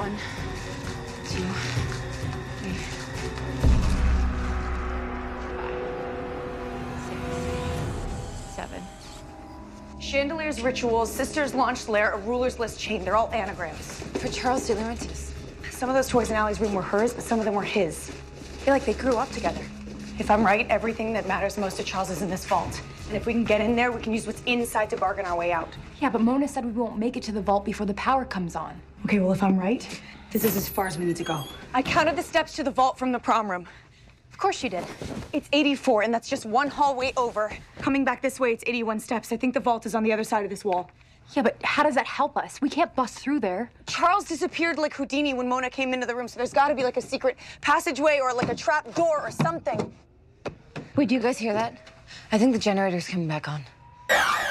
1, 2, 3, 5, 6, 7. Chandelier's rituals, Sister's launched lair, a ruler's list chain. They're all anagrams. For Charles de Laurentiis. Some of those toys in Allie's room were hers, but some of them were his. I feel like they grew up together. If I'm right, everything that matters most to Charles is in this vault. And if we can get in there, we can use what's inside to bargain our way out. Yeah, but Mona said we won't make it to the vault before the power comes on. Okay, well, if I'm right, this is as far as we need to go. I counted the steps to the vault from the prom room. Of course you did. It's 84, and that's just one hallway over. Coming back this way, it's 81 steps. I think the vault is on the other side of this wall. Yeah, but how does that help us? We can't bust through there. Charles disappeared like Houdini when Mona came into the room, so there's got to be like a secret passageway or like a trap door or something. Wait, do you guys hear that? I think the generator's coming back on.